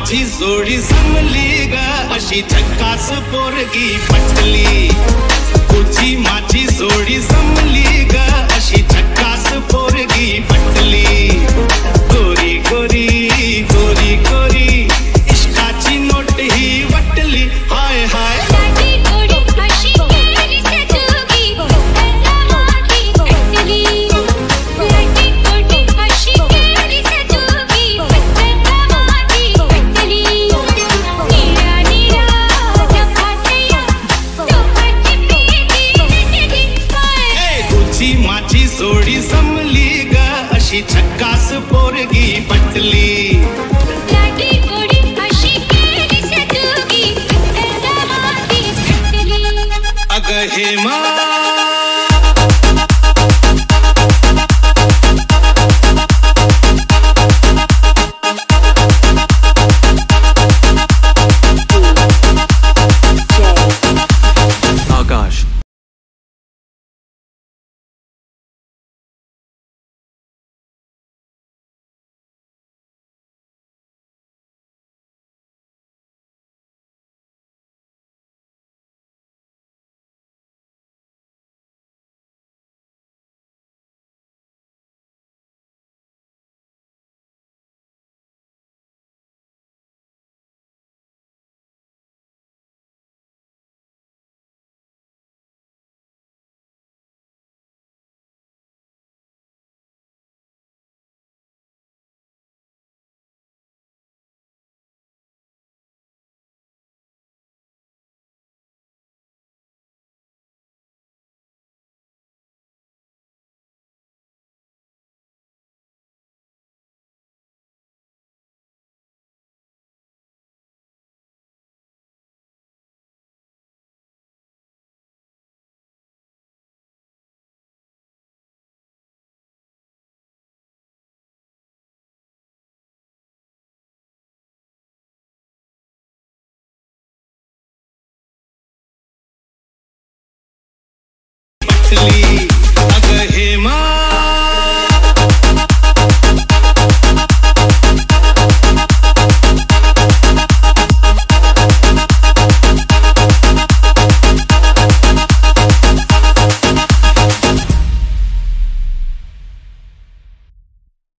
माझी जोडी जमली ग अशी झक्कास पोरगी पटली तुझी माझी जोडी जमली ग अशी झक्कास पोरगी पटली गोरी गोरी गोरी गोरी इश्काची नोट ही वटली हाय हाय माझी जोडी जमली ग अशी झक्कास पोरगी पटली लाडी गोडी अशी केली सदुगी अग हेमा पटली